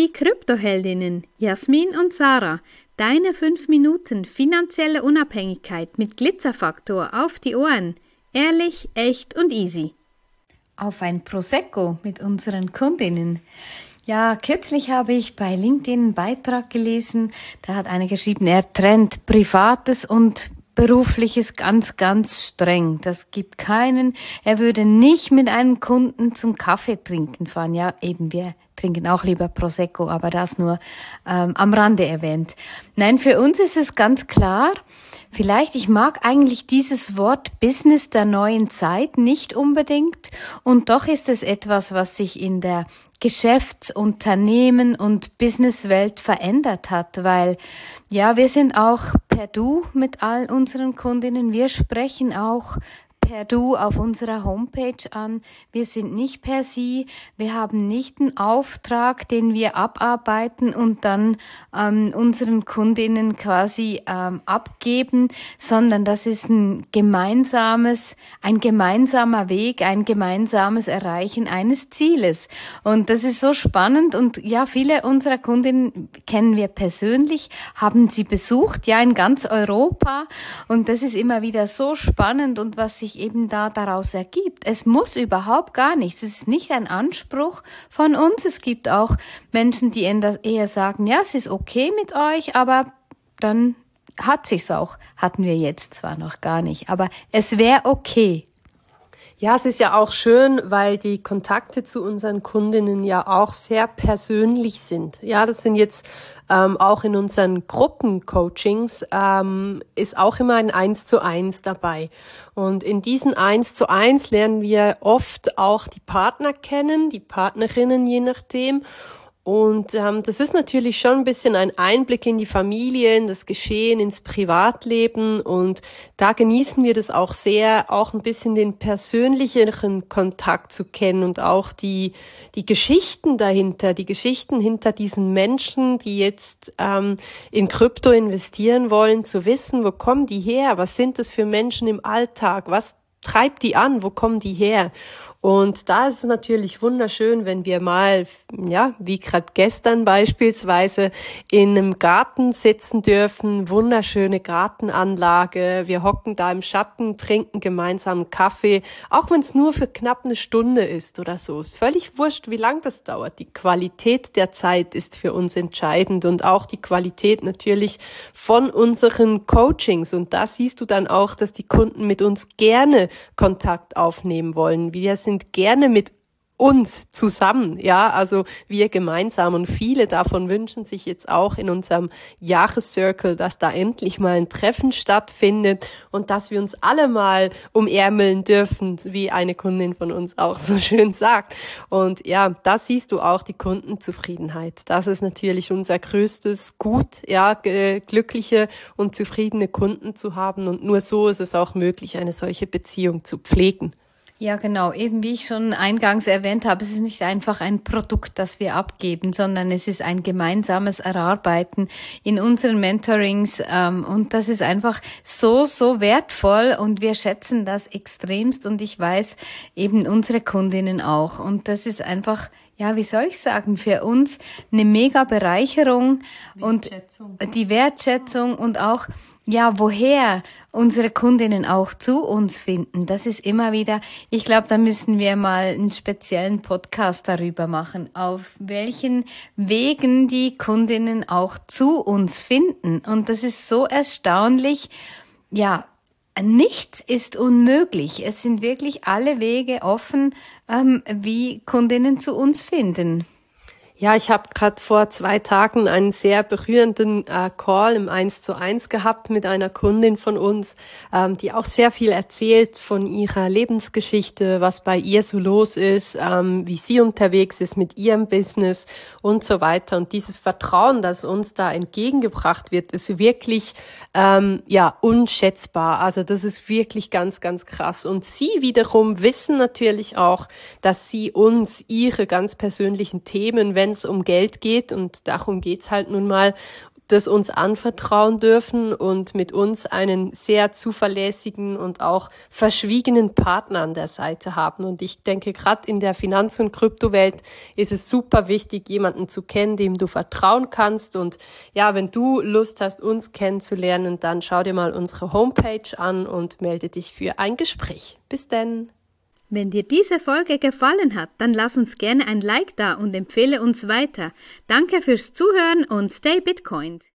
Die Kryptoheldinnen Jasmin und Sarah, deine 5 Minuten finanzielle Unabhängigkeit mit Glitzerfaktor auf die Ohren. Ehrlich, echt und easy. Auf ein Prosecco mit unseren Kundinnen. Ja, kürzlich habe ich bei LinkedIn einen Beitrag gelesen, da hat eine geschrieben, er trennt Privates und Berufliches ganz, ganz streng. Das gibt keinen. Er würde nicht mit einem Kunden zum Kaffee trinken fahren. Ja, eben, wir trinken auch lieber Prosecco, aber das nur am Rande erwähnt. Nein, für uns ist es ganz klar, vielleicht, ich mag eigentlich dieses Wort Business der neuen Zeit nicht unbedingt und doch ist es etwas, was sich in der Geschäftsunternehmen und Businesswelt verändert hat, weil ja, wir sind auch per Du mit all unseren Kundinnen, wir sprechen auch per Du auf unserer Homepage an. Wir sind nicht per Sie. Wir haben nicht einen Auftrag, den wir abarbeiten und dann unseren Kundinnen quasi abgeben, sondern das ist ein gemeinsamer Weg, ein gemeinsames Erreichen eines Zieles. Und das ist so spannend und ja, viele unserer Kundinnen kennen wir persönlich, haben sie besucht, ja, in ganz Europa und das ist immer wieder so spannend und was sich eben da daraus ergibt. Es muss überhaupt gar nichts. Es ist nicht ein Anspruch von uns. Es gibt auch Menschen, die eher sagen, ja, es ist okay mit euch, aber dann hat sich's auch. Hatten wir jetzt zwar noch gar nicht, aber es wäre okay. Ja, es ist ja auch schön, weil die Kontakte zu unseren Kundinnen ja auch sehr persönlich sind. Ja, das sind jetzt auch in unseren Gruppencoachings ist auch immer ein 1:1 dabei. Und in diesen 1:1 lernen wir oft auch die Partner kennen, die Partnerinnen je nachdem. Und das ist natürlich schon ein bisschen ein Einblick in die Familie, in das Geschehen, ins Privatleben und da genießen wir das auch sehr, auch ein bisschen den persönlicheren Kontakt zu kennen und auch die Geschichten dahinter, die Geschichten hinter diesen Menschen, die jetzt in Krypto investieren wollen, zu wissen, wo kommen die her, was sind das für Menschen im Alltag, was treibt die an, wo kommen die her? Und da ist es natürlich wunderschön, wenn wir mal, ja, wie gerade gestern beispielsweise, in einem Garten sitzen dürfen, wunderschöne Gartenanlage, wir hocken da im Schatten, trinken gemeinsam Kaffee, auch wenn es nur für knapp eine Stunde ist oder so. Ist völlig wurscht, wie lang das dauert. Die Qualität der Zeit ist für uns entscheidend und auch die Qualität natürlich von unseren Coachings. Und da siehst du dann auch, dass die Kunden mit uns gerne Kontakt aufnehmen wollen. Wir sind gerne mit uns zusammen, ja, also wir gemeinsam und viele davon wünschen sich jetzt auch in unserem Jahrescircle, dass da endlich mal ein Treffen stattfindet und dass wir uns alle mal umärmeln dürfen, wie eine Kundin von uns auch so schön sagt. Und ja, da siehst du auch die Kundenzufriedenheit. Das ist natürlich unser größtes Gut, ja, glückliche und zufriedene Kunden zu haben und nur so ist es auch möglich, eine solche Beziehung zu pflegen. Ja, genau. Eben wie ich schon eingangs erwähnt habe, es ist nicht einfach ein Produkt, das wir abgeben, sondern es ist ein gemeinsames Erarbeiten in unseren Mentorings und das ist einfach so, so wertvoll und wir schätzen das extremst und ich weiß eben unsere Kundinnen auch und das ist einfach, ja, wie soll ich sagen, für uns eine mega Bereicherung und die Wertschätzung und auch ja, woher unsere Kundinnen auch zu uns finden, das ist immer wieder, ich glaube, da müssen wir mal einen speziellen Podcast darüber machen, auf welchen Wegen die Kundinnen auch zu uns finden. Und das ist so erstaunlich, ja, nichts ist unmöglich. Es sind wirklich alle Wege offen, wie Kundinnen zu uns finden. Ja, ich habe gerade vor 2 Tagen einen sehr berührenden Call im 1:1 gehabt mit einer Kundin von uns, die auch sehr viel erzählt von ihrer Lebensgeschichte, was bei ihr so los ist, wie sie unterwegs ist mit ihrem Business und so weiter. Und dieses Vertrauen, das uns da entgegengebracht wird, ist wirklich unschätzbar. Also das ist wirklich ganz, ganz krass. Und sie wiederum wissen natürlich auch, dass sie uns ihre ganz persönlichen Themen, wenn es um Geld geht, und darum geht's halt nun mal, das uns anvertrauen dürfen und mit uns einen sehr zuverlässigen und auch verschwiegenen Partner an der Seite haben. Und ich denke, gerade in der Finanz- und Kryptowelt ist es super wichtig, jemanden zu kennen, dem du vertrauen kannst. Und ja, wenn du Lust hast, uns kennenzulernen, dann schau dir mal unsere Homepage an und melde dich für ein Gespräch. Bis dann! Wenn dir diese Folge gefallen hat, dann lass uns gerne ein Like da und empfehle uns weiter. Danke fürs Zuhören und stay Bitcoined!